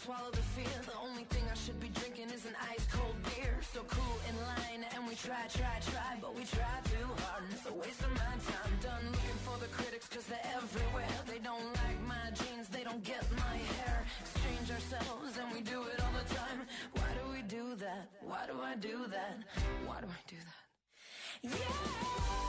swallow the fear. The only thing I should be drinking is an ice cold beer. So cool in line, and we try, but we try too hard, and it's a waste of my time. Done looking for the critics, cause they're everywhere. They don't like my jeans, they don't get my hair. Exchange ourselves, and we do it all the time. Why do we do that? Why do I do that? Why do I do that? Yeah!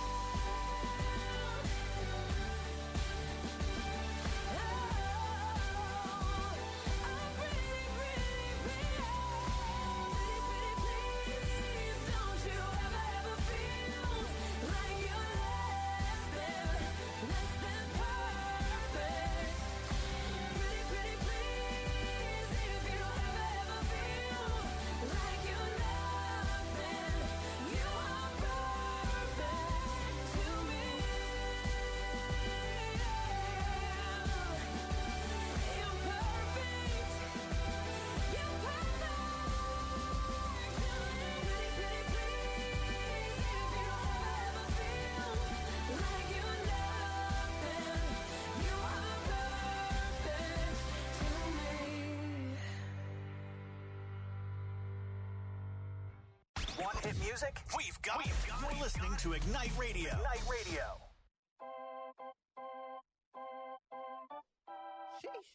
Want hit music? We've got it. You're listening to Ignite Radio. Ignite Radio. Sheesh.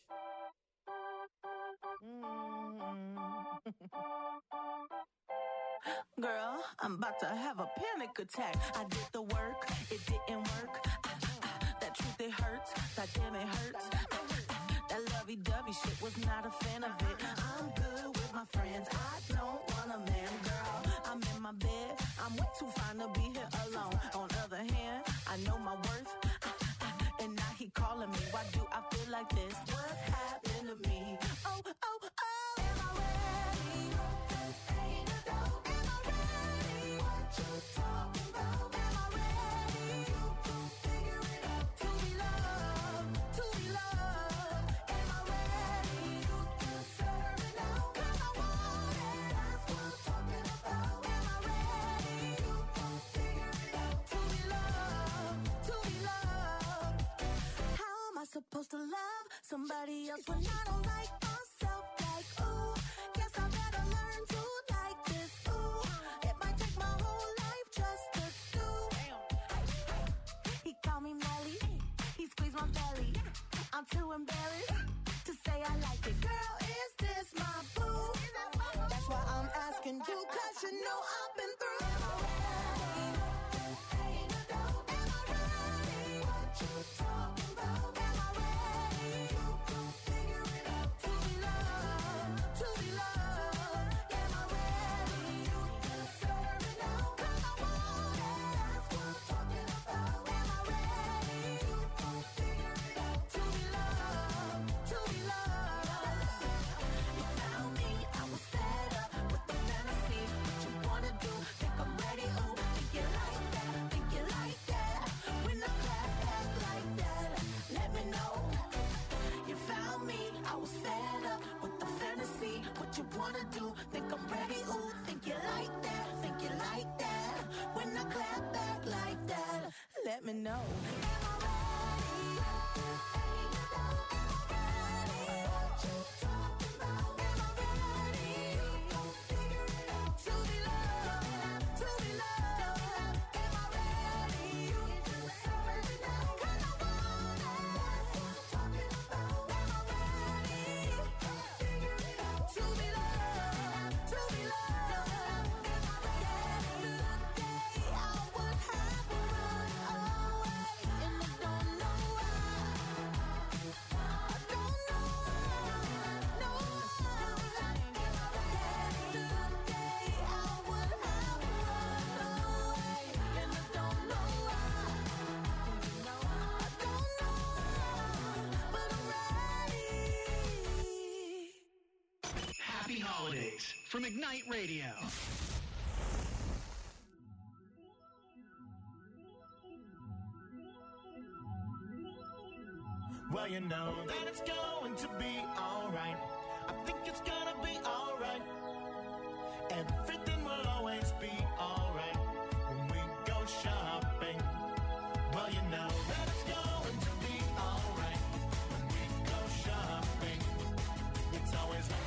Girl, I'm about to have a panic attack. I did the work, it didn't work. That truth, it hurts. That damn, it hurts. That lovey-dovey shit, was not a fan of it. I'm good with my friends. I don't want a man, girl. I'm in my bed. I'm way too fine to be here alone. On the other hand, I know my worth. And now he calling me. Why do I feel like this? What's happened to me? Oh, oh, oh. Am I ready? Ain't a dope. Am I ready? What you talking about? Am I ready? You gon' figure it out. To be loved. To be loved. Am I ready? You deserve it now. 'Cause I want it. That's what I'm talking about. Am I ready? You gon' figure it out. To be loved. To be loved. How am I supposed to love somebody else when I don't like myself? Like, ooh, guess I better learn to like this. Ooh, it might take my whole life just to do. He called me Melly, he squeezed my belly. I'm too embarrassed to say I like it. Girl, is this my boo? That's why I'm asking you, 'cause you know I've been through. Am I ready? Ain't a dope. Am I ready? What you talking about? Am I ready? You gon' figure it out. To be loved. To be loved. Am I ready? You deserve it now. 'Cause I want it. That's what I'm talking about. Am I ready? You gon' figure it out. To be loved. To be loved. You found me. I was fed up with the fantasy. What you wanna do? Think I'm ready? Ooh, think you like that? Think you like that? When the clap back like that, let me know. You found me. I was fed up with the fantasy. What you wanna do? Think I'm ready? Ooh, think you like that? Think you like that? When I clap back like that, let me know. Am I ready? Ain't a doubt. Am I ready? What you talking about? Am I ready? You gon' figure it out. To be loved. To be loved. Am I ready? You deserve it now. 'Cause I want it. That's what I'm talking about. Am I ready? You gon' figure it out. To be loved. To be loved. Am I ready? Yesterday I would have run away, and I don't know why. I don't know why. No. Yesterday I would have run away, and I don't know why. I don't know why, but I'm ready. Happy holidays from Ignite Radio. Well, you know that it's going to be alright. I think it's gonna be alright. Everything will always be alright when we go shopping. Well, you know that it's going to be alright when we go shopping. It's always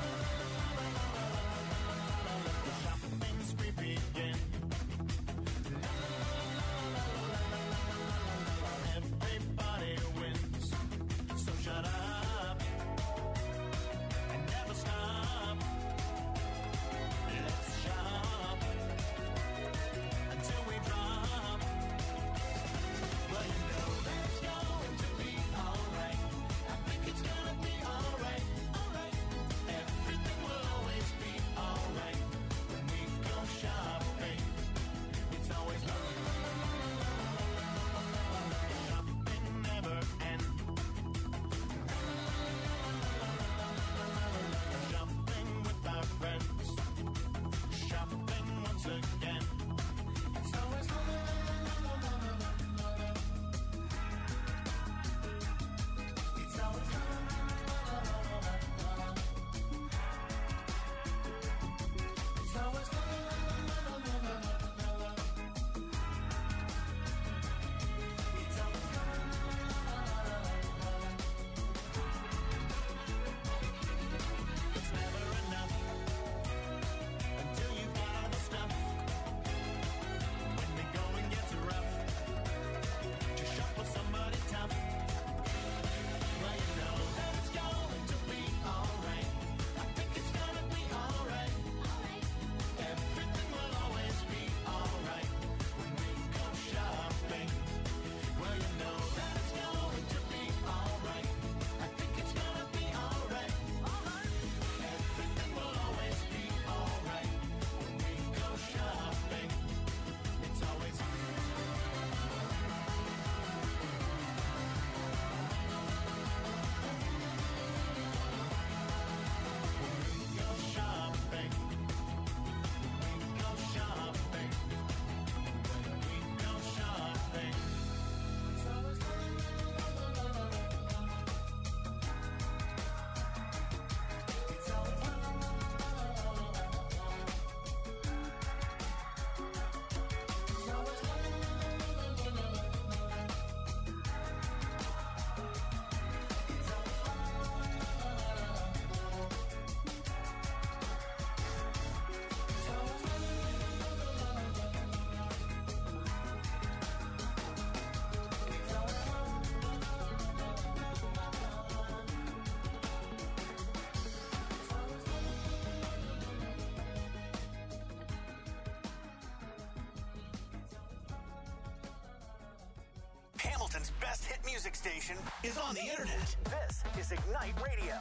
music station is on the internet. This is Ignite Radio.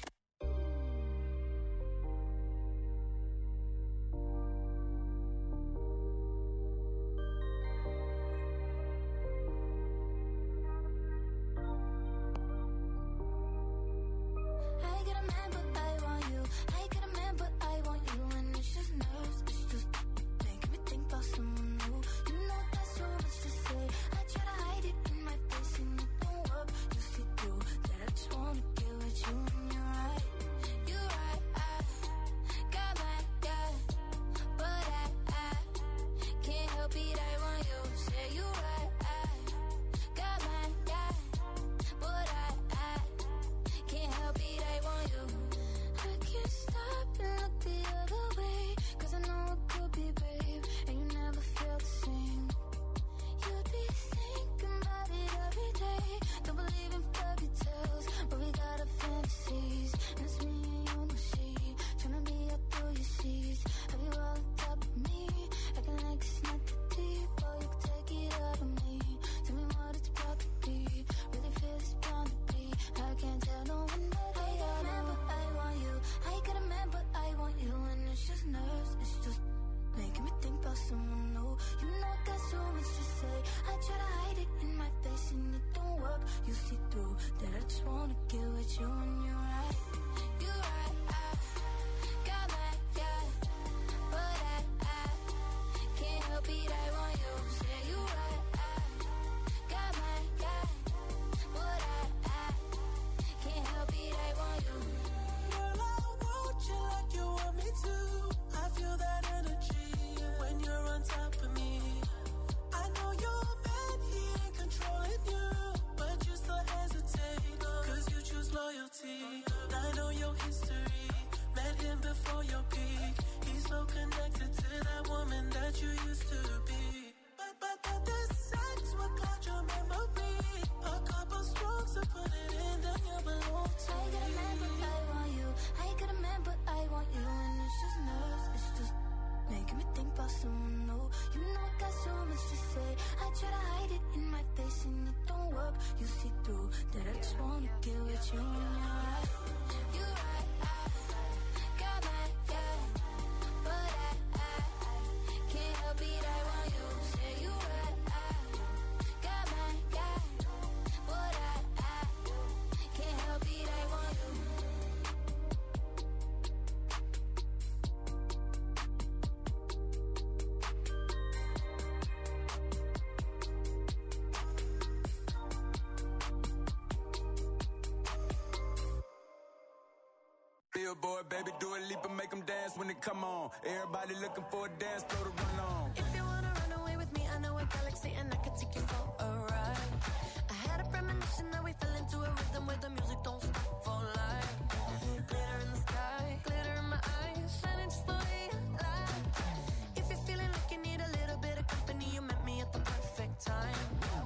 Billboard, baby, do a leap and make them dance when they come on. Everybody looking for a dance floor to run on. If you wanna run away with me, I know a galaxy and I can take you for a ride. I had a premonition that we fell into a rhythm where the music don't stop for life. Glitter in the sky, glitter in my eyes, shining just the way you like. If you're feeling like you need a little bit of company, you met me at the perfect time.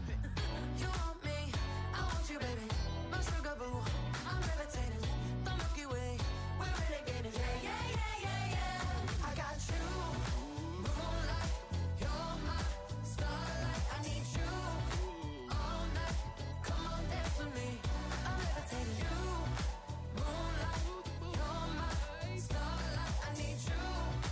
You want me, I want you, baby. My sugar boo, I'm levitating. The Milky Way, we're renegading. Yeah, yeah, yeah, yeah, yeah. I got you, moonlight. You're my starlight. I need you all night. Come on, dance with me. I'm levitating. You, moonlight. You're my starlight. I need you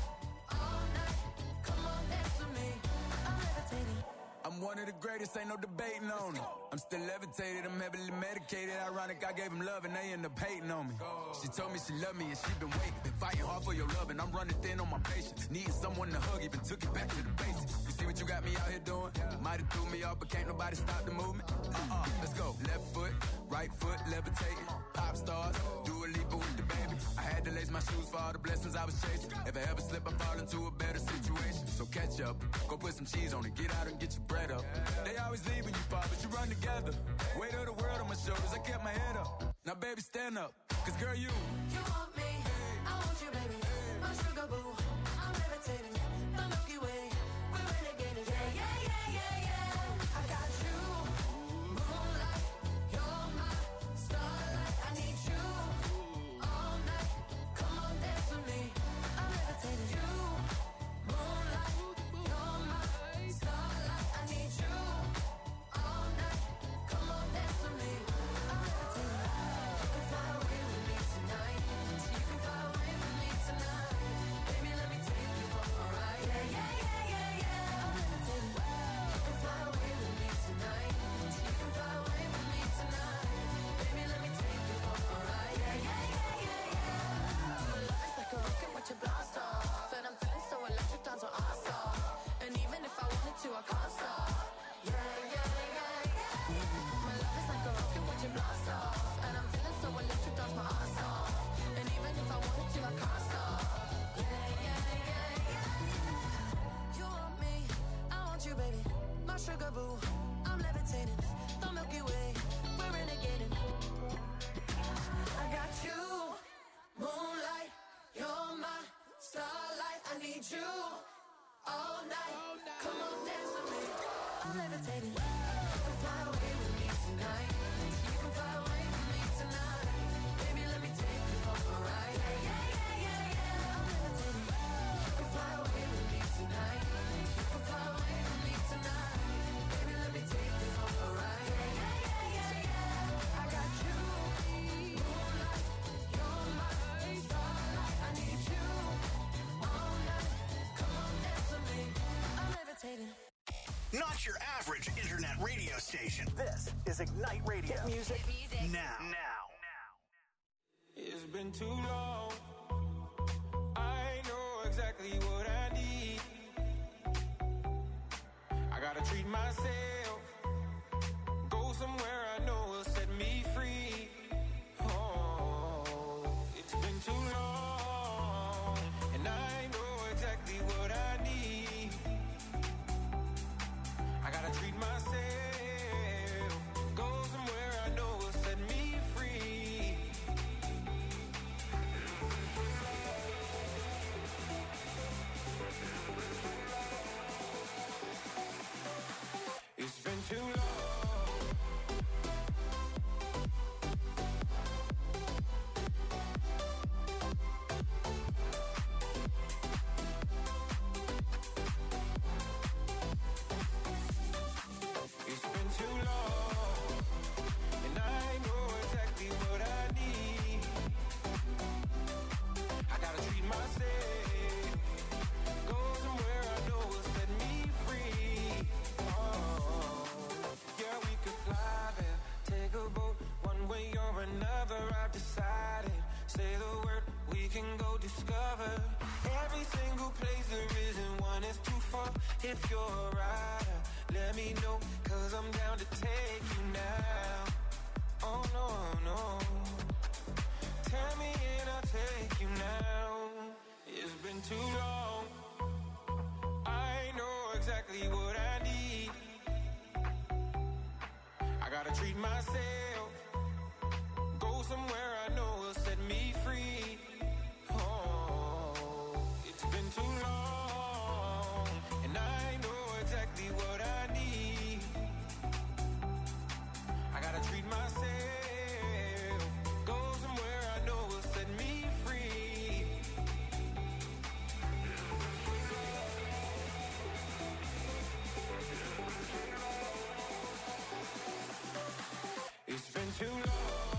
all night. Come on, dance with me. I'm levitating. I'm one of the greatest, ain't no debating on it. I'm still levitated, I'm heavily medicated. Ironic, I gave them love and they end up hating on me. She told me she loved me and she been waiting. Been fighting hard for your love and I'm running thin on my patience. Needing someone to hug, even took it back to the basics. You see what you got me out here doing? Might have threw me off, but can't nobody stop the movement. Let's go. Left foot, right foot, levitating. Pop stars, do a leap with the baby. I had to lace my shoes for all the blessings I was chasing. If I ever slip, I fall into a better situation. So catch up, go put some cheese on it, get out and get your bread up. They always leave when you fall, but you run together. Weight of the world on my shoulders, I kept my head up. Now baby, stand up, cause girl, you want me, I want you, baby. My sugar boo, I'm levitating. The Milky Way, we're renegading. Yeah, yeah, yeah, yeah, yeah. I got you, moonlight. You're my starlight. I need you all night. Come on, dance with me. I'm levitating. You, moonlight. You're my starlight. I need you all night. Come on, dance with me. need you all night. Come on, dance with me. I'm levitating. You can fly away with me tonight. You can fly away with me tonight. Baby, let me take you for a ride. Yeah, yeah, yeah, yeah, yeah. I'm levitating. You can fly away with me tonight. You can fly away with me tonight. Baby, let me take you for a ride. Yeah, yeah, yeah, yeah, yeah. I got you, moonlight. You're my starlight. I need you all night. Come on, dance with me. I'm levitating. Not your average internet radio station. This is Ignite Radio. Hit music now. It's been too long. I know exactly what I need. I gotta treat myself. Go somewhere I know will set me free. Oh, it's been too long. And I know exactly what I need. I gotta treat myself. Go somewhere I know will set me free. It's been too long. It's been too long, and I know exactly what I need. I gotta treat myself. Go somewhere I know will set me free. Oh, yeah, we could fly there, take a boat, one way or another. I've decided. Say the word, we can go discover every single place there isn't one is too far. If you're a rider, let me know, 'cause I'm down to take you now. Oh no, no. Tell me and I'll take you now. It's been too long. I know exactly what I need. I gotta treat myself. Go somewhere I know will set me free. Oh, it's been too long. And I know exactly what I need. I gotta treat myself. Go somewhere I know will set me free. It's been too long.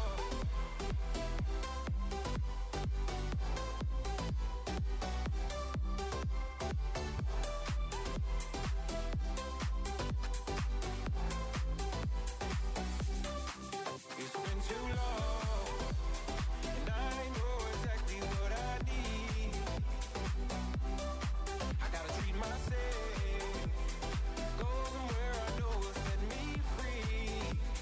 It's been too long, and I know exactly what I need. I gotta treat myself. Go somewhere I know will set me free.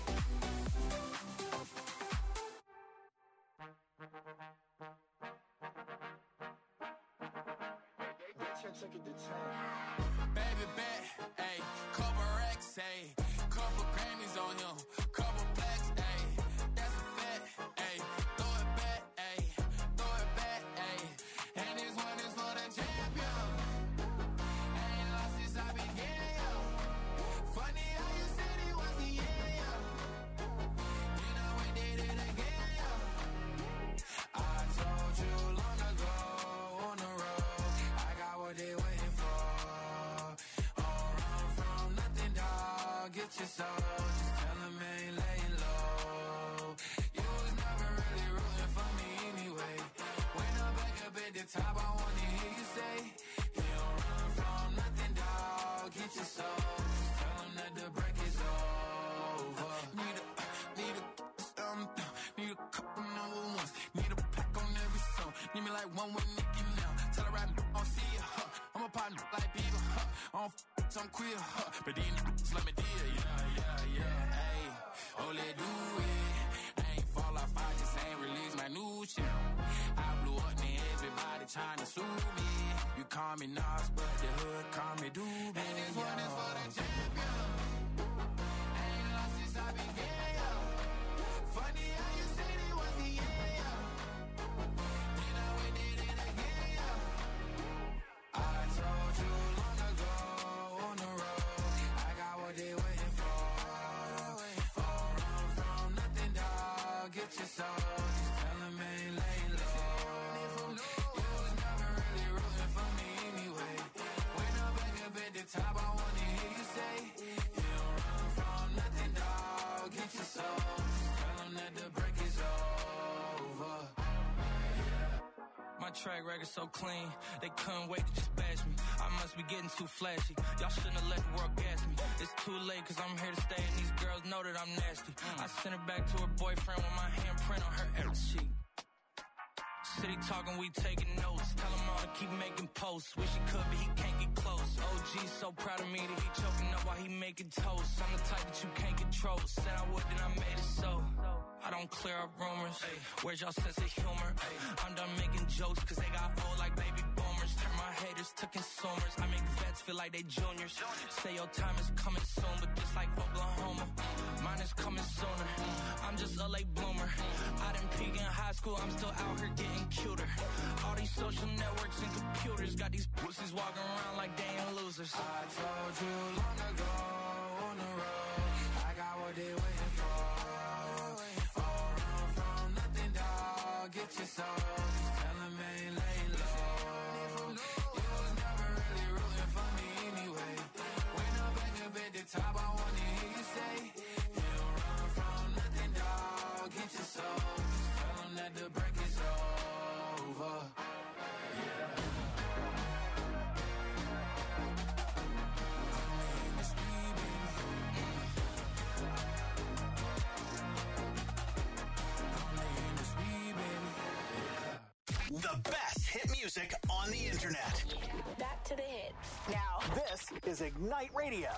Baby bet, ayy, couple racks, ayy, couple Grammys on him, couple plaques, ayy, that's a fact, ayy, throw it back, ayy, and this one is for the champion. Ain't lost since I began, yo. Funny how you said it was the end, yo. You know we did it again, yo. I told you long ago on the road, I got what they waiting for. Don't run from nothing, dog. Get your soul. Just tell them ain't laying low. You was never really rooting for me anyway. When I'm back up at the top, I wanna hear you say, you don't run from nothing, dog. Get your soul. Just tell them that the break is over. Need a couple number ones. Need a pack on every song. Need me like one with Nicki now. Tell her I don't see it, huh. I'm a partner like Bieber, huh. I don't some queer, huh. But these niggas let me deal, yeah, ayy. Oh, let do it. I ain't fall off, I just ain't release my new shit. I blew up and everybody trying to sue me. You call me Nas, but the hood call me Doobie. And this one is for the champion. Ain't lost since I began, yo. Funny how you said it was the end, yo. You know we did it again, yo. I get your soul. Just tell him ain't laying low. You was never really rooting for me anyway. When I'm back up at the top, I wanna hear you say, you don't run from nothing, dog. Get your soul. Just tell him that the break is over. My track record so clean, they couldn't wait to just bash me. I must be getting too flashy. Y'all shouldn't have let the world gas me. It's too late cause I'm here to stay and these girls know that I'm nasty. I sent her back to her boyfriend with my handprint on her every sheet. City talking, we taking notes. Tell him all to keep making posts. Wish he could, but he can't get close. OG so proud of me that he choking up while he making toast. I'm the type that you can't control. Said I would, then I made it so. I don't clear up rumors. Where's y'all sense of humor? I'm done making jokes cause they got old like baby boomers. Turn my haters to consumers. I make vets feel like they juniors. Say your time is coming soon, but just like Oklahoma, mine is coming sooner. I'm just a late bloomer. I didn't peak in high school, I'm still out here getting cuter. All these social networks and computers got these pussies walking around like they ain't losers. I told you long ago on the road, I got what they waiting for. Get your soul, just tell him ain't laying low. You was never really rooting for me anyway. When I'm back up at the top, I wanna hear you say, you don't run from nothing, dog. Get your soul, just tell him that the break is over. The best hit music on the internet. Back to the hits. Now, this is Ignite Radio.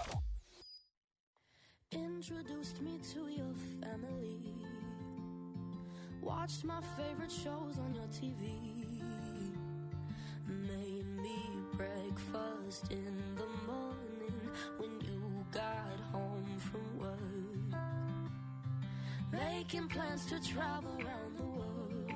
Introduced me to your family. Watched my favorite shows on your TV. Made me breakfast in the morning when you got home from work. Making plans to travel around the world.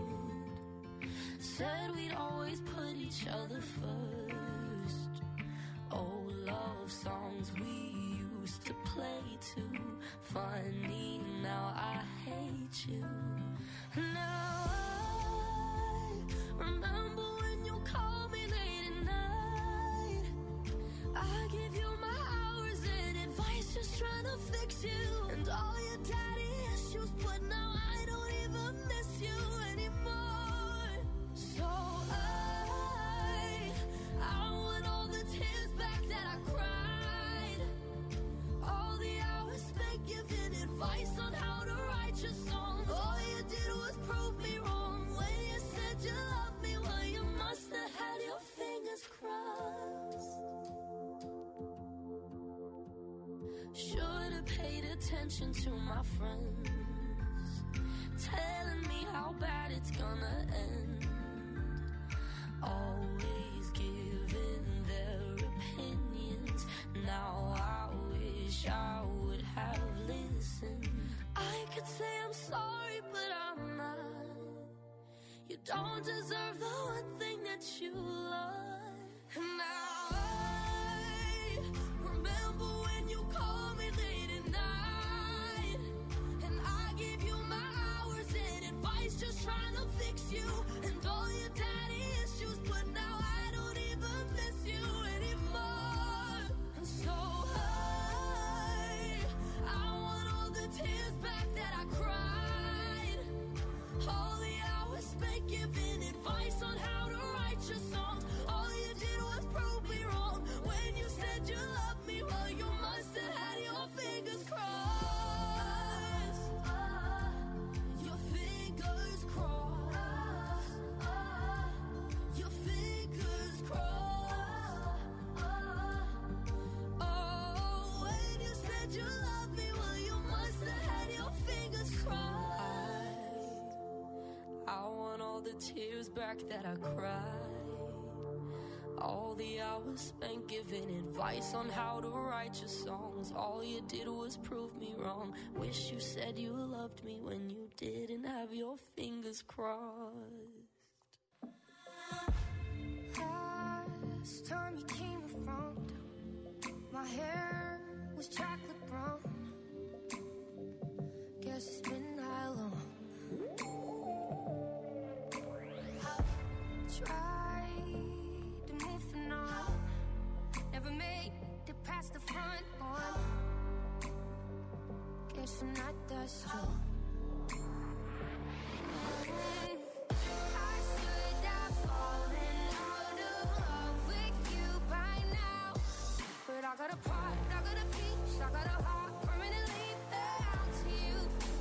Said we'd always put each other first. Old love songs we used to play too. Funny, now I hate you. Now I remember when you called me late at night. I give you my hours and advice, just trying to fix you. And all your daddy issues, but now I don't even miss you anymore. So I want all the tears back that I cried. All the hours spent giving advice on how to write your songs. All you did was prove me wrong. When you said you loved me, well, you must have had your fingers crossed. Should've paid attention to my friends, telling me how bad it's gonna end. Always giving their opinions. Now I wish I would have listened. I could say I'm sorry, but I'm not. You don't deserve the one thing that you love. And now I remember when you called me late at night. And I gave you my hours and advice, just trying to fix you. And all your daddy issues, but now I don't even miss you anymore. And so I want all the tears back that I cried. All the hours spent giving advice on how to write your songs. All you did was prove me wrong. When you said you loved me, well, you must have had your fingers crossed. Your fingers crossed. Your fingers crossed. Oh, when you said you loved me, well, you must have had your fingers crossed. I want all the tears back that I cried. All the hours spent giving advice on how to write your songs. All you did was prove me wrong. Wish you said you loved me when you didn't have your fingers crossed. Last time you came around, my hair was chocolate brown. Guess it's been that long. wish I'm not that strong. I should have fallen out of love with you by now. But I got a part, I got a piece, I got a heart permanently bound to you.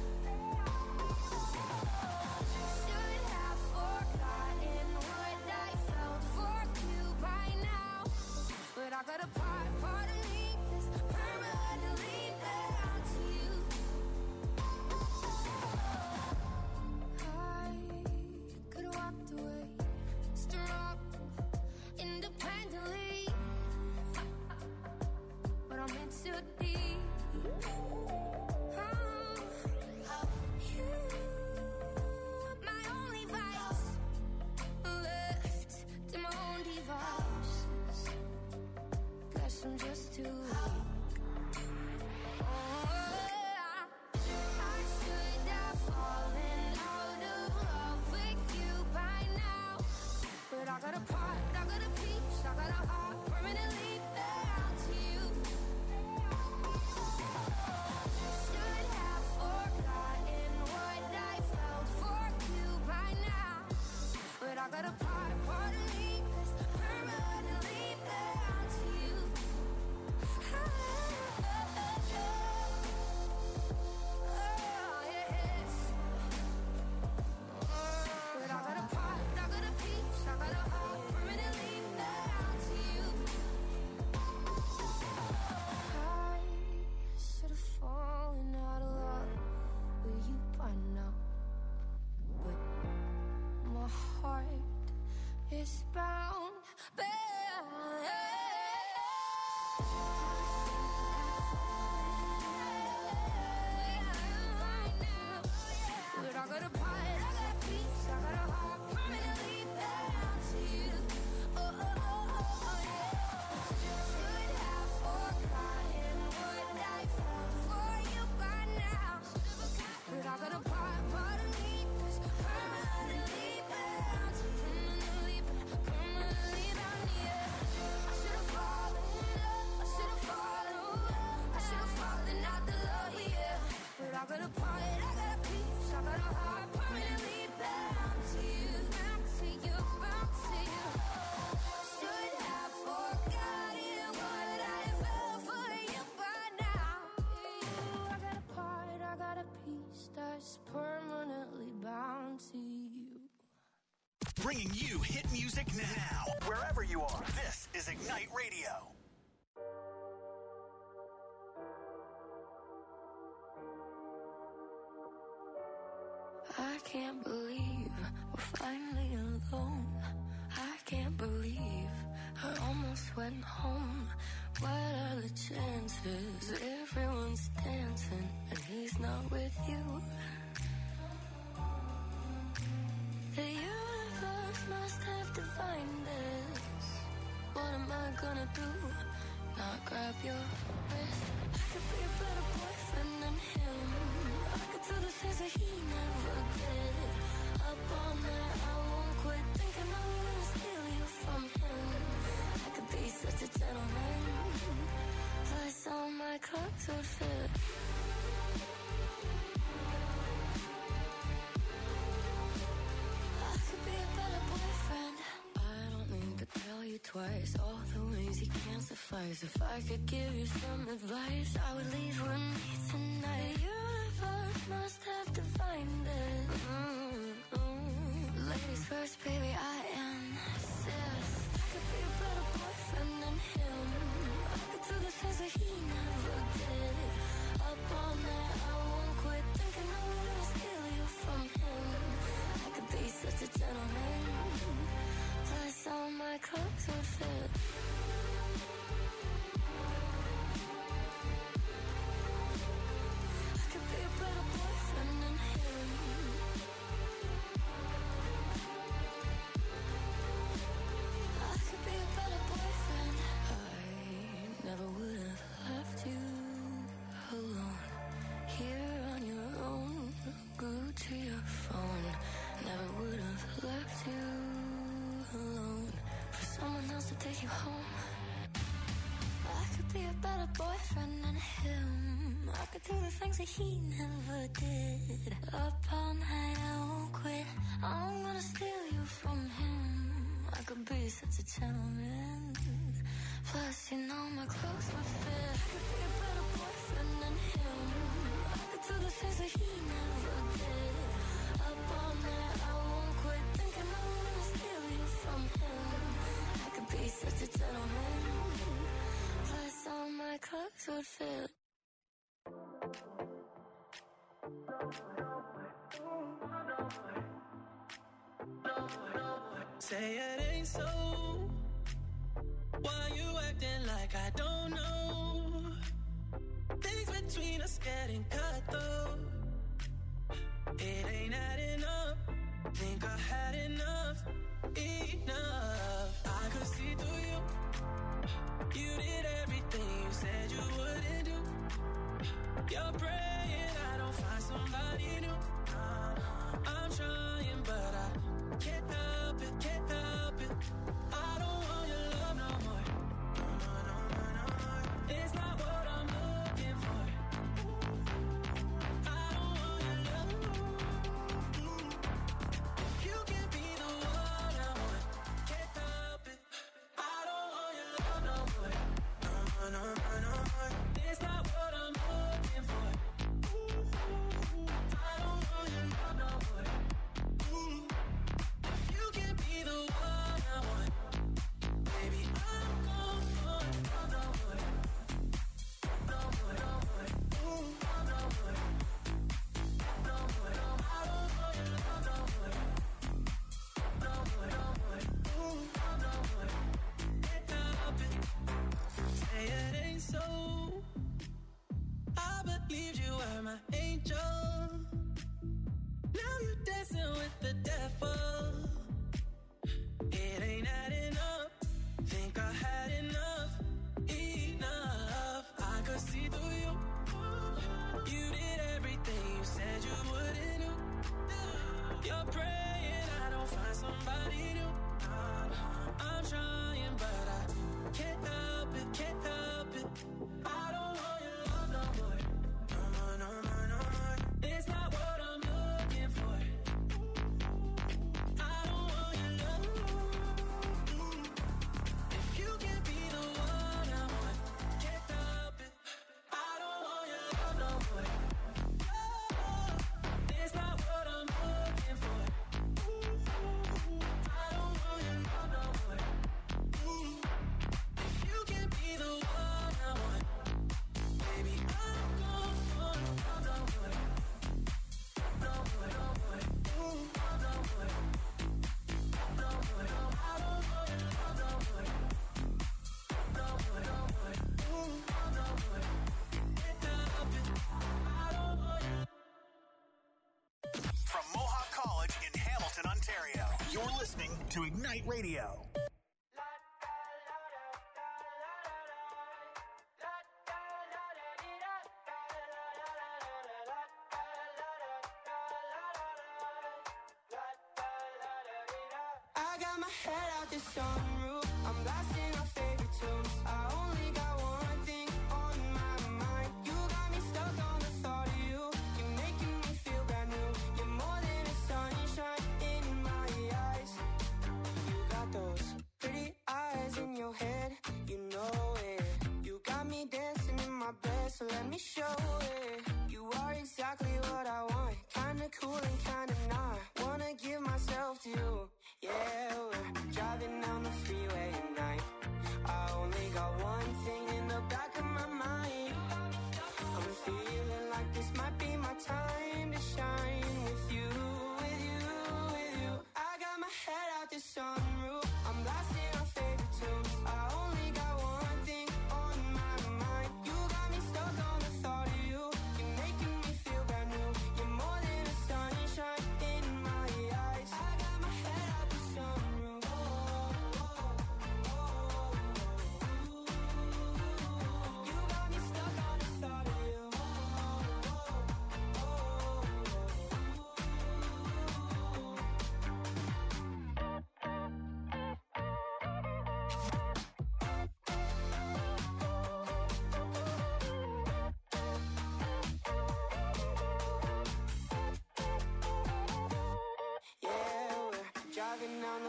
Should have forgotten what I felt for you by now. But I got a part of me that's permanently bound to you. I could have walked away, strong, independently. But I'm in too deep. You, my only vice, left to my own devices. Guess I'm just too weak. I should have fallen out of love with you by now. But I got a part, I got a piece, I got a heart permanently bound to you. Should have forgotten what I felt for you by now. But I got a part of me that's permanently bound to you. Yes. But I got a part, I got a piece, I got a heart permanently bound to you. I should have fallen out of love with you by now. But my heart is bound, But I got a part, I got a piece, I got a heart permanently bound to you. Should have forgotten what I felt for you by now. But I got a part of me that's permanently bound, permanently bound to you. I should have fallen in love, I should have fallen out the love, yeah. But I got a part, I got a piece, I got a heart permanently bound to you, bound to you, bound to you. Should have forgotten what I felt for you by now. I got a part, I got a piece that's permanently bound to you. Bringing you hit music now. Wherever you are, this is Ignite Radio. I can't believe we're finally alone. I can't believe I almost went home. What are the chances? Everyone's dancing and he's not with you. The universe must have divined this. What am I gonna do? Not grab your wrist. I could be a better boyfriend than him. I could do the things that he never did. Up all night, I won't quit thinking I'm gonna steal you from him. I could be such a gentleman. Plus all my clothes would fit. I could be a better boyfriend. I don't need to tell you twice all the ways you can't suffice. If I could give you some advice, I would leave with me tonight. The universe must have divined it. Ladies first, baby, I insist. I could be a better boyfriend than him. I could do the things that he never did. Up all night, I won't quit thinking I'm gonna steal you from him. I could be such a gentleman. Plus all my clothes would fit. I could be a better boyfriend than him. I could be a better boyfriend. I never would have left you alone. Here on your own, glued to your phone. Never would have left you alone for someone else to take you home. I could be a better boyfriend than him. I could do the things that he never did. Up all night, I won't quit. I'm gonna steal you from him. I could be such a gentleman. Plus, you know my clothes would fit. I could be a better boyfriend than him. I could do the things that he never did. Up all night, I won't quit. Thinking I'm gonna steal you from him. I could be such a gentleman. Plus, all my clothes would fit. Say it ain't so. Why you acting like I don't know? Things between us getting cut though. It ain't adding up. Think I had enough. I could see through you. You did everything you said you wouldn't do. You're praying I don't find somebody new. I'm trying but I can't help it, can't help it. I don't want your love no more. It's not what I'm looking for. I don't want your love. If you can be the one I want, can't help it. I don't want your love no more. It's not what I'm looking for. I don't want your love no more. If you can be the one I want, baby, I'm gone for no more. No more, no more. No more. No more. I don't want your love no more. No more, no more. No more. Can't help it. Say it ain't so. I believed you were my angel. Now you're dancing with the devil. It ain't adding up. Think I had enough. I could see through you. You did everything you said you wouldn't do. You're praying I don't find somebody new. I'm trying but I can't help it, can't help it. I don't want your love no more. No more. It's not what I'm looking for. I don't want your love. If you can be the one I want, can't help it. I don't want your love no more. It's not what I'm looking for. I don't want your love no more. If you can be the one I want, baby, I'm gone for no more. No more, no more. No more. No more. I don't want your love no more. No more, no more. No more. Can't help it. I don't want your. From Mohawk College in Hamilton, Ontario, you're listening to Ignite Radio. I got my head out the sunroof. I'm blasting our favorite tunes. I only got one thing on my mind. You got me stuck on the thought of you. You're making me feel brand new. You're more than a sunshine in my eyes. You got those pretty eyes in your head. You know it. You got me dancing in my bed, so let me show it. You are exactly what I want. Kinda cool and kinda not. Wanna give myself to you. Yeah, we're driving down the freeway at night. I only got one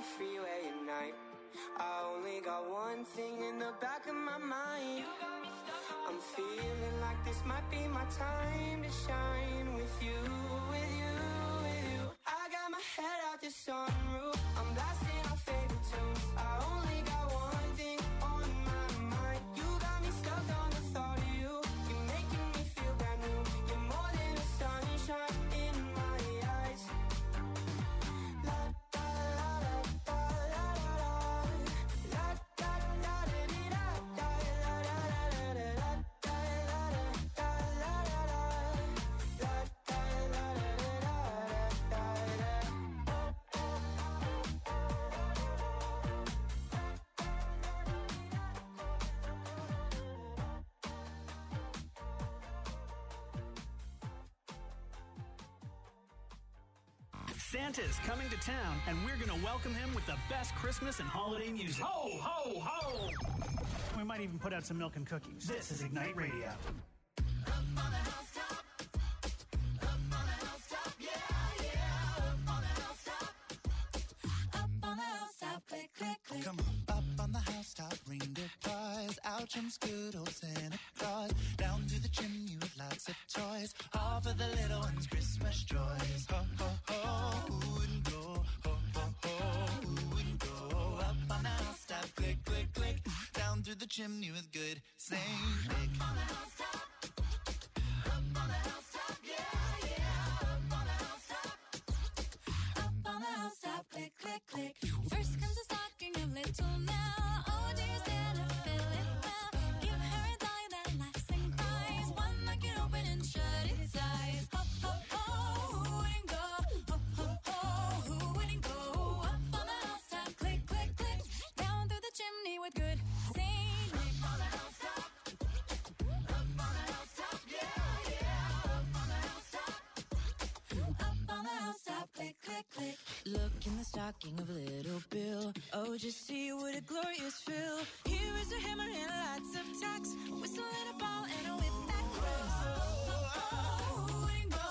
freeway at night. I only got one thing in the back of my mind. I'm feeling like this might be my time to shine with you, with you, with you. I got my head out the sunroof. I'm blasting our favorite tunes. I only got one thing on my mind. You got me stuck on the thought of you. You're making me feel brand new. You're more than the sunshine in my eyes. La da la da la la la. La da la da dee da da la la la la la. La la da la la la. La da la la da da da. Santa's coming to town, and we're going to welcome him with the best Christmas and holiday music. Ho, ho, ho! We might even put out some milk and cookies. This is Ignite Radio. Come on, up on the housetop, reindeer cars, out jumps good old Santa Claus, down through the chimney with lots of toys, all for the little ones' Christmas joys. Ho, ho, ho, who wouldn't go? Ho, ho, ho, who wouldn't go? Up on the housetop, click, click, click, down through the chimney with good Saint Nick. Up on the housetop, up on the housetop, yeah, yeah, up on the housetop, Up on the housetop, click, click, click. First comes a stocking of little Nell. Oh, dear Santa, fill it well. Give her a dolly that laughs and cries, one that can open and shut its eyes. Ho, ho, ho, who wouldn't go? Ho, ho, ho, who wouldn't go? Up on the housetop, click, click, click, down through the chimney with good Saint Nick. Up on the housetop, up on the housetop, yeah, yeah, up on the housetop, up on the housetop, click, click, click. Look in the stocking of little Bill. Oh, just see what a glorious fill. Here is a hammer and lots of tacks, a whistle and a ball and a whip that cracks. Who wouldn't go?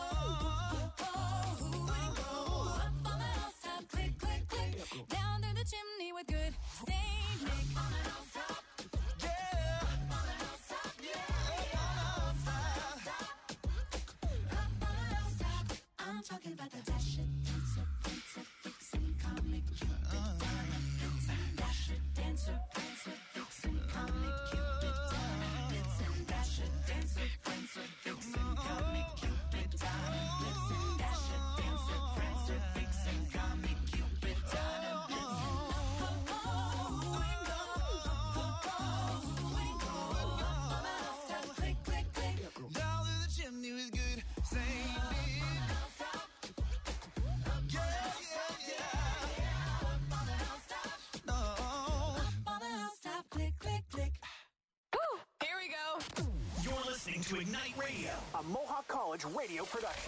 Who wouldn't go? Up on the housetop, click, click, click, down through the chimney with good Saint Nick. Up on the housetop, yeah. Up on the housetop, yeah. Up on the housetop, up on the housetop. I'm talking about the Dasher, Dancer, Prancer, Vixen, Comet, Cupid, Donner, Blitzen. Dasher, Dancer, Prancer, Vixen, Comet, Cupid, Donner, Blitzen. Dasher, Dancer, Prancer, Vixen, Comet, Cupid, Donner, Blitzen. Dasher, Dancer, Prancer, Vixen, Comet, Cupid, Donner, Blitzen. Ho, ho, ho, who wouldn't go? Ho, ho, ho, who wouldn't go? Up on the housetop, click, click, click. down through the chimney with good Saint Nick. You're listening to Ignite Radio, a Mohawk College radio production.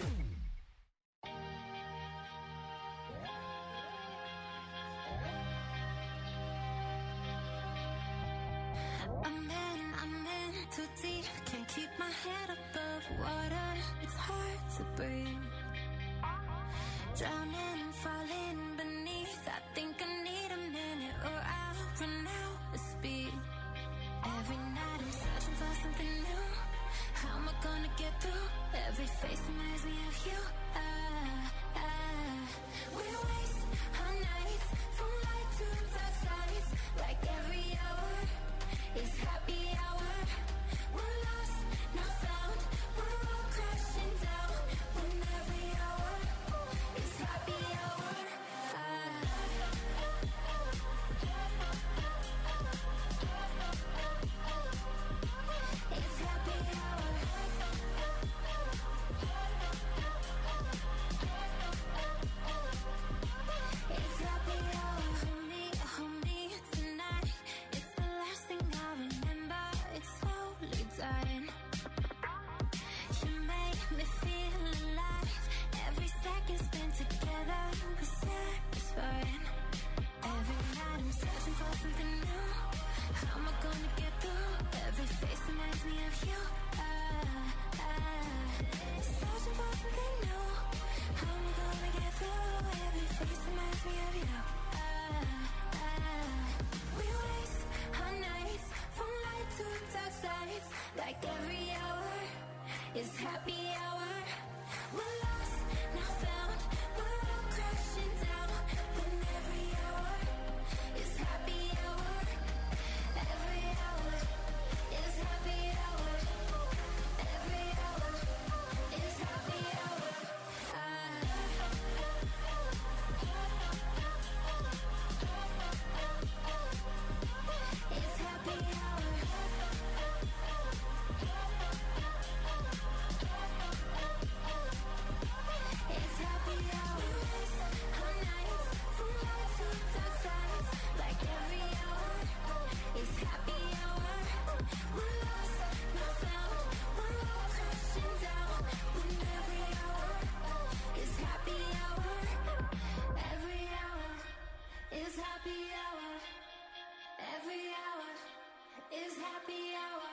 I'm in too deep, can't keep my head above water. It's hard to breathe. Drowning, falling beneath. I think I need a minute or I'll run out of speed. Every night I'm searching for something new. How am I gonna get through? Every face reminds me of you. We waste our nights from light to dark sides. Like every hour is happy hour. We're lost, not found. We're all crashing down. When every hour is happy hour. like every hour is happy hour. We're lost, now found, we're all crashing down. When every hour is happy hour. Every hour is happy hour. Every hour is happy hour. It's happy hour. It's happy hour. Our nights from light to dark sides. Like every hour is happy hour. We're lost, not found. We're all crashing down. When every hour is happy hour. Every hour is happy hour. Every hour is happy hour.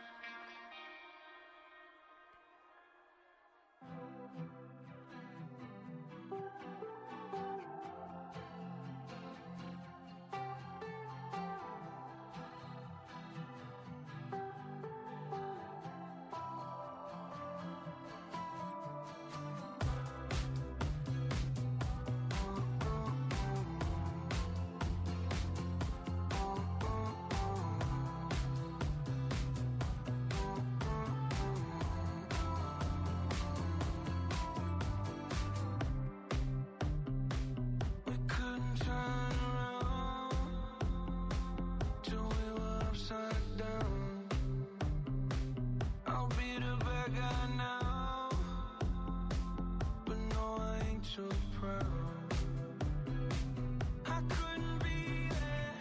We couldn't turn around till we were upside down. I'll be the bad guy now, but no, I ain't too proud. I couldn't be there,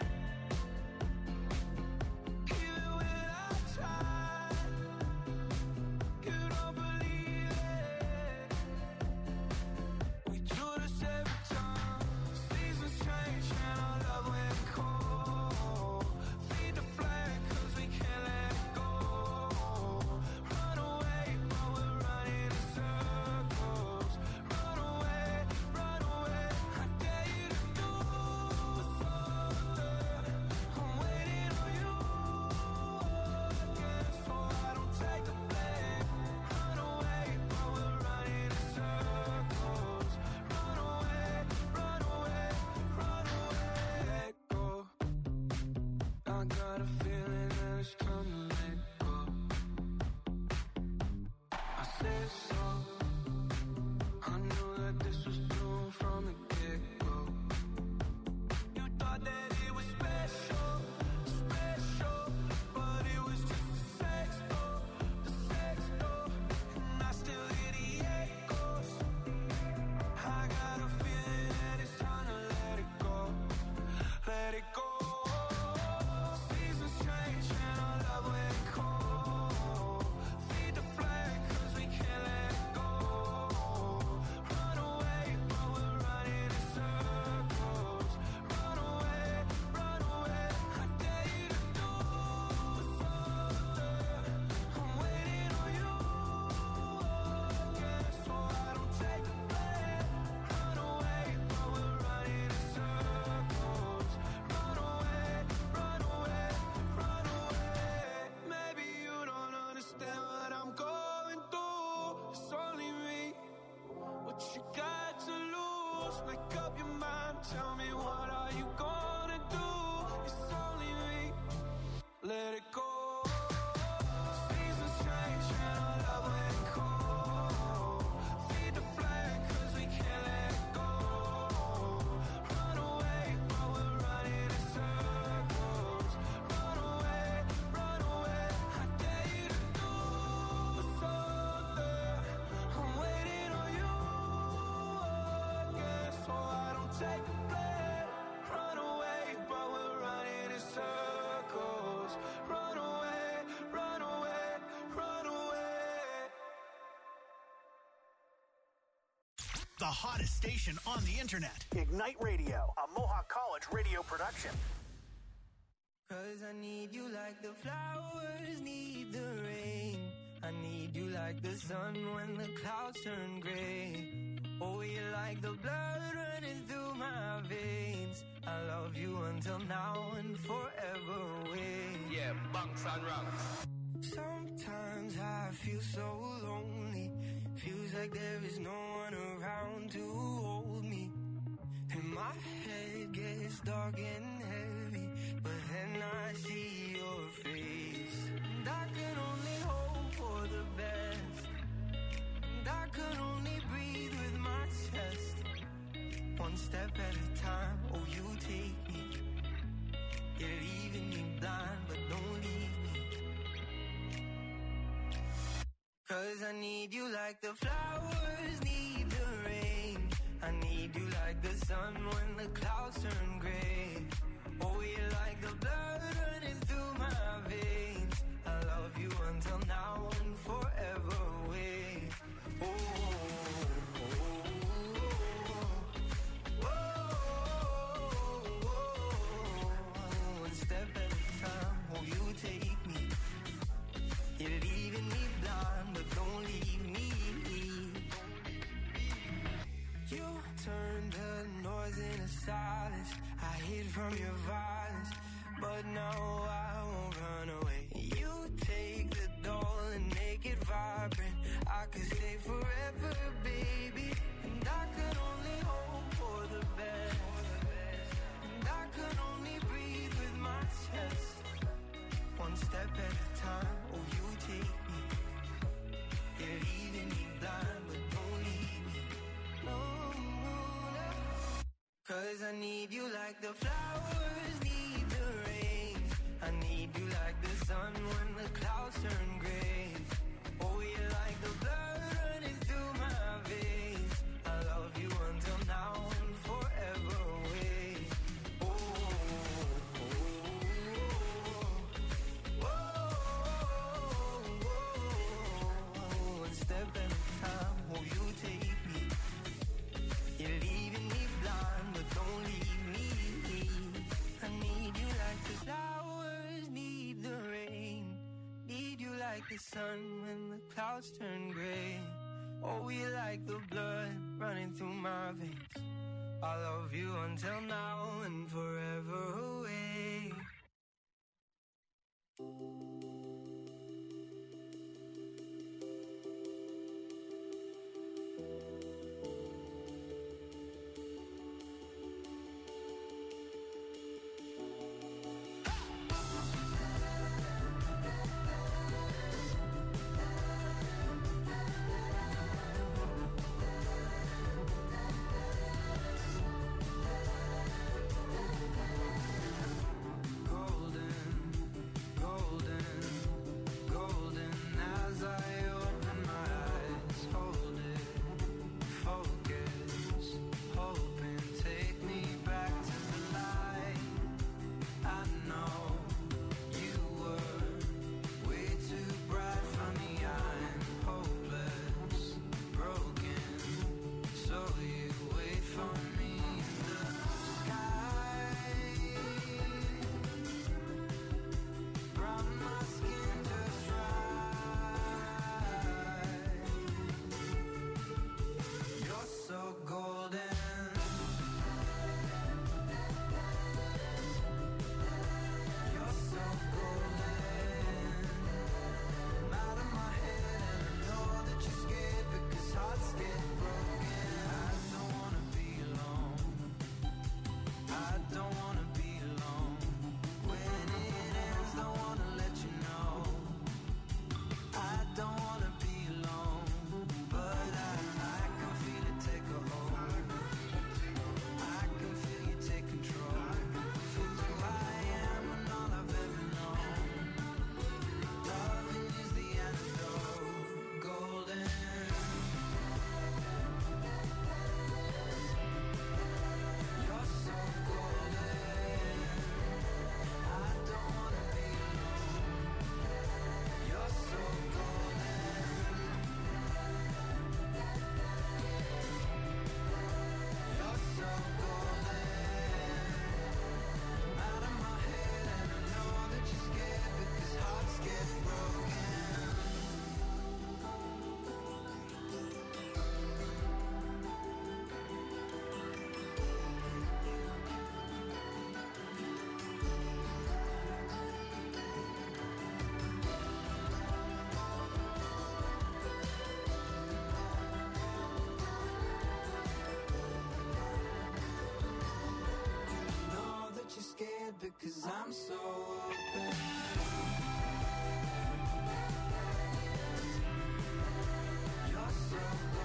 even when I tried. You don't believe it. We do this every time. Seasons change and our love went cold. Feed the flag 'cause we can't let it go. Run away while we're running in circles. Run away, run away. I dare you to do something. I'm waiting on you again, so I don't take the blame. Run away while we're running in circles. Run away, run away, run away. Go. I got a feeling that it's time to let go. I said so. I knew that this was doomed from the get-go. You thought that it was special, special, but it was just a sex door, and I still hear the echoes. I got a feeling that it's time to let it go, let it go. Seasons change and our love went cold. Feed the flag 'cause we can't let it go. Run away while we're running in circles. Run away, run away. I dare you to do something. I'm waiting on you again, so I don't take the blame. Run away while we're running in circles. Run away, run away, run away. Maybe you don't understand what I'm going through. It's only me. What you got to lose? Make up your mind. Tell me, what are you gonna do? It's only me. Let it go. Seasons change and our love went cold. Feed the flag 'cause we can't let it go. Run away while we're running in circles. Run away, run away. I dare you to do something. I'm waiting on you again, so I don't take the blame. Run away while we're running in circles. Run away, run away, run away. The hottest station on the internet. Ignite Radio, a Mohawk College radio production. 'Cause I need you like the flowers need the rain. I need you like the sun when the clouds turn gray. Oh, you're like the blood running through my veins. I love you until now and forever away. Yeah, bunks and ranks. Sometimes feel so lonely. Feels like there is no one around to hold me. And my head gets dark and heavy, but then I see your face. And I can only hope for the best. And I can only breathe with my chest. One step at a time, oh you take me. You're leaving me blind, but don't leave me. 'Cause I need you like the flowers need the rain. I need you like the sun when the clouds turn gray. Oh, you're like the blood running through my veins. I love you until now and forever away. Oh, oh, oh, oh, oh. One step at a time, oh, you take me. You're leaving me blind, but don't leave me. You turn the noise into silence. I hid from your violence, but now I won't run away. You take the doll and make it vibrant. I could stay forever, baby. And I could only hope for the best. And I could only breathe with my chest. One step at a time, oh you take me. You're leaving me blind, but don't leave me. No, no, no. 'Cause I need you like the flowers need the rain. I need you like the sun when the clouds turn gray. Oh, you're like the blood running through my veins. I love you until now and forever away. Oh, oh, oh, oh, oh. One step at a time, oh you take me. You're leaving me blind, but don't leave me. I need you like the flowers need the rain. Need you like the sun when the clouds turn gray. Oh, you like the blood running through my veins. I love you until now and forever away. it, 'cause I'm so open. You're so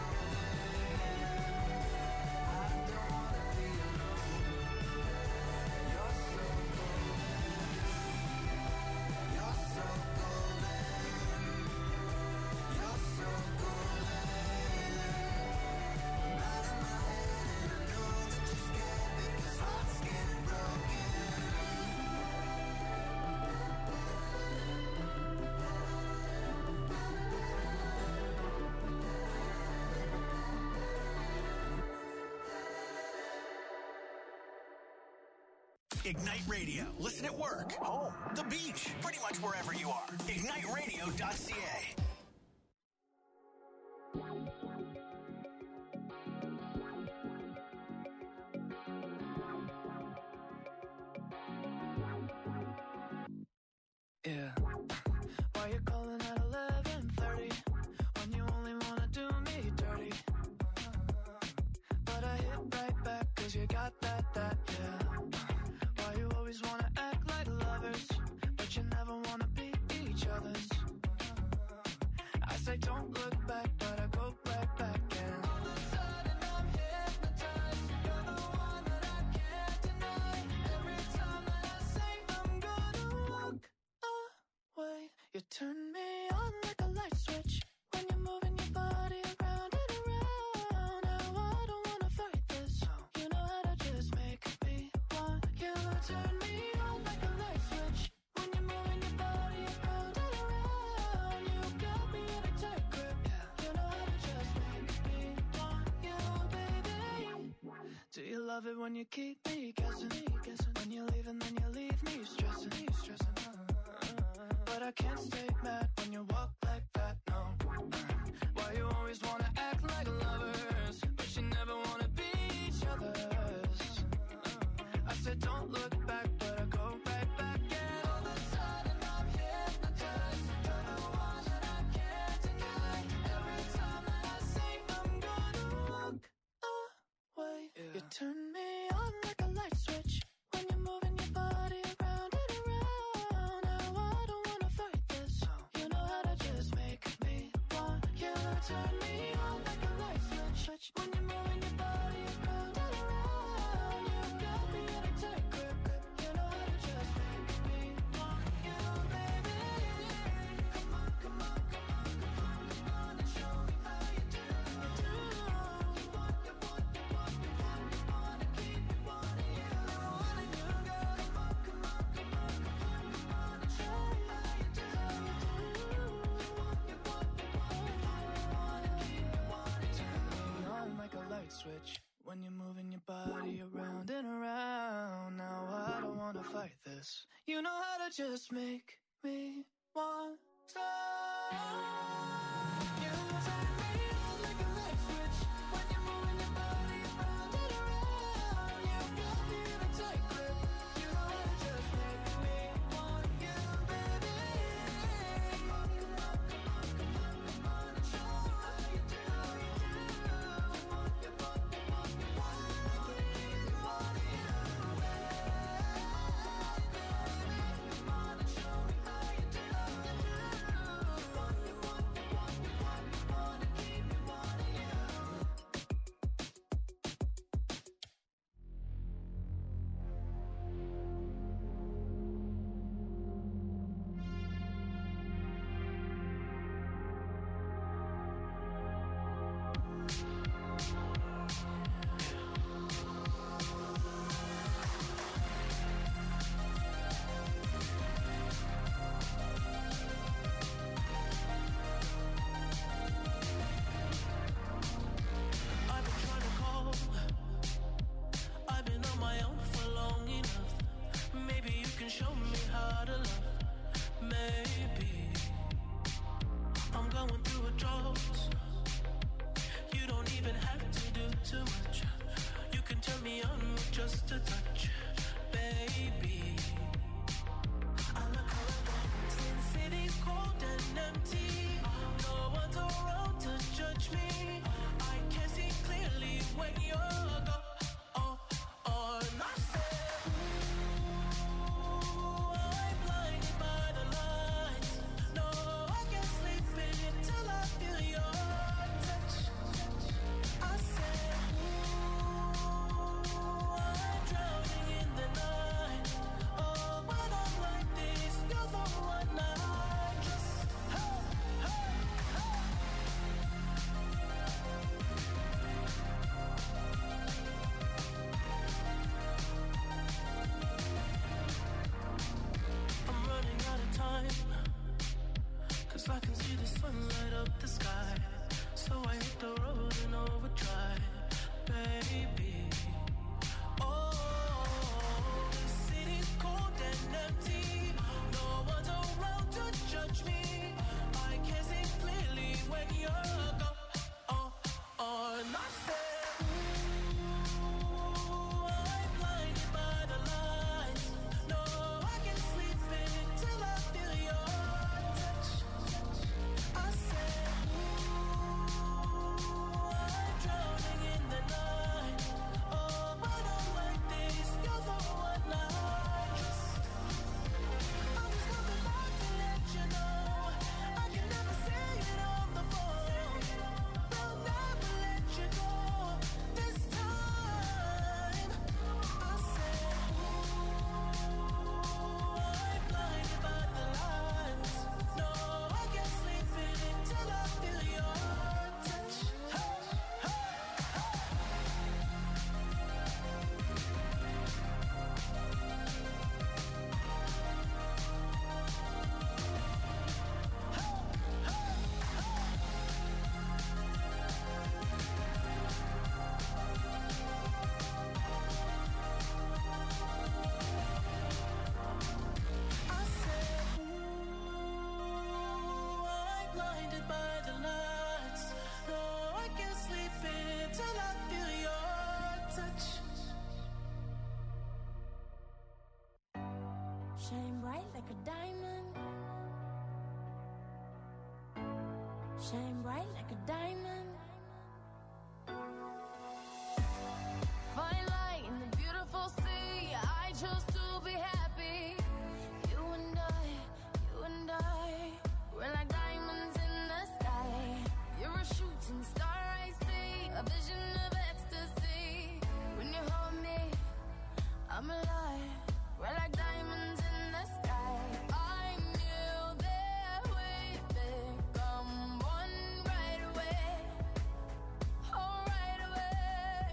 Ignite Radio. Listen at work, home, the beach, pretty much wherever you are. IgniteRadio.ca. Yeah. Why you calling at 11:30 when you only wanna do me dirty? But I hit right back 'cause you got that, yeah. Why you always wanna act like lovers, but you never wanna be each other's? I say don't look back, but I go right back and all of a sudden I'm hypnotized. You're the one that I can't deny. Every time that I say I'm gonna walk away, you turn me on like a light switch when you're moving your body around and around. Now I don't wanna fight this. You know how to just make me want you. Turn me on like a light switch when you're moving your body around and around. You got me in a tight grip. You know how to just make me want you, baby. Do you love it when you keep me guessing? When you leave and then you leave me stressing. But I can't stay mad when you walk like that, no. Why you always wanna act like lovers, but you never wanna be each other's? I said don't look back, but I go right back and all of a sudden I'm hypnotized. You're the one that I can't deny. Every time that I say I'm gonna walk away, you turn me on like a light switch when you're moving your body around and around. Now I don't wanna fight this. You know how to just make me want you. Turn me on like a light switch when you're moving your body around and around. You got me in a tight grip. You know how to just make me want you, baby. Come on, come on, come on, come on, come on and show me how you do. You want, you want, you want, you want, you wanna keep me wanting you. Wanting you, girl. Come on, come on, come on, come on, come on and show me how you do. You want, you want, you want, you want, you wanna keep me wanting you. Turn me on like a light switch when you're moving your body around and around. Now I don't wanna fight this. You know how to just make me want to. You turn me on like a light switch when you're moving your body around and around. You got me in a tight grip. You know how to just make me want you, baby. Come on, come on, come on, come on, come on and show me how you do. You want, you want, you want, you want, you wanna keep me wanting you. Come on and show me how you do. You want, you want, you want, up the sky. So I hit the road in overdrive, baby. Oh, the city's cold and empty. No one's around to judge me. I can see clearly when you're gone. And I said, ooh, I'm blinded by the lights. No, I can't sleep until I feel your touch. I said, ooh, I'm drowning in the night. Oh, I don't like this. You're the one I trust. I'm just coming back to let you know I can never say it on the phone. They'll never let you go this time. I said, ooh, I'm blinded by the lights. No, I can't sleep until I feel your touch. Hey, hey, I said, ooh, I'm blinded by the lights. No, I can't sleep until I feel your touch. Shine bright like a diamond. Shine bright like a diamond. Fine light in the beautiful sea. I chose to be happy. You and I, we're like diamonds in the sky. You're a shooting star I see, a vision of ecstasy. When you hold me, I'm alive. We're like diamonds in the sky. I knew that we'd become one right away. Oh, right away.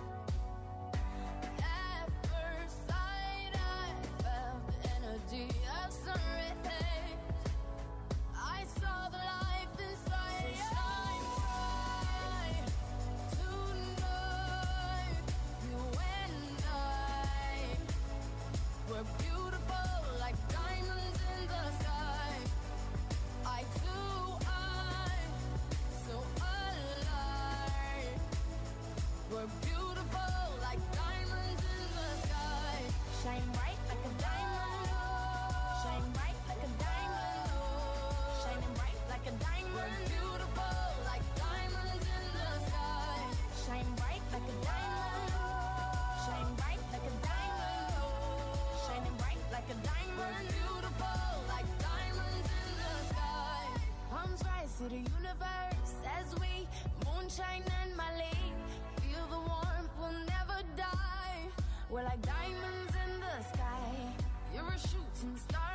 At first sight, I felt the energy of sun rays. I saw the life inside. So shine bright tonight. You and I, we're beautiful like diamonds in the sky. I too, I'm so alive. We're beautiful like diamonds in the sky. Shine bright like a diamond. Shine bright like a diamond. Shining bright like a diamond. We're beautiful like diamonds in the sky. Shine bright like a diamond. Shine bright like a diamond. Shining bright like a diamond. We're beautiful like diamonds in the sky. Palms rise to the universe as we moonshine and Mali. Feel the warmth, we'll never die. We're like diamonds in the sky. You're a shooting star